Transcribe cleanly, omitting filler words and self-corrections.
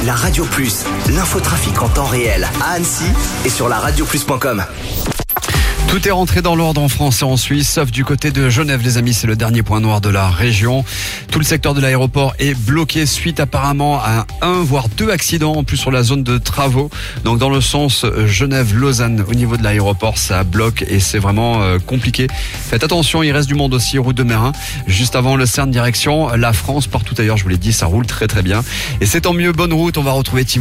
La Radio Plus, l'infotrafic en temps réel à Annecy et sur la radioplus.com. Tout est rentré dans l'ordre en France et en Suisse, sauf du côté de Genève, les amis. C'est le dernier point noir de la région. Tout le secteur de l'aéroport est bloqué suite apparemment à 1 voire 2 accidents en plus sur la zone de travaux. Donc dans le sens Genève-Lausanne, au niveau de l'aéroport, ça bloque et c'est vraiment compliqué. Faites attention, il reste du monde aussi, route de Mérin. Juste avant le CERN direction la France, partout ailleurs, je vous l'ai dit, ça roule très très bien. Et c'est tant mieux, bonne route, on va retrouver Tim.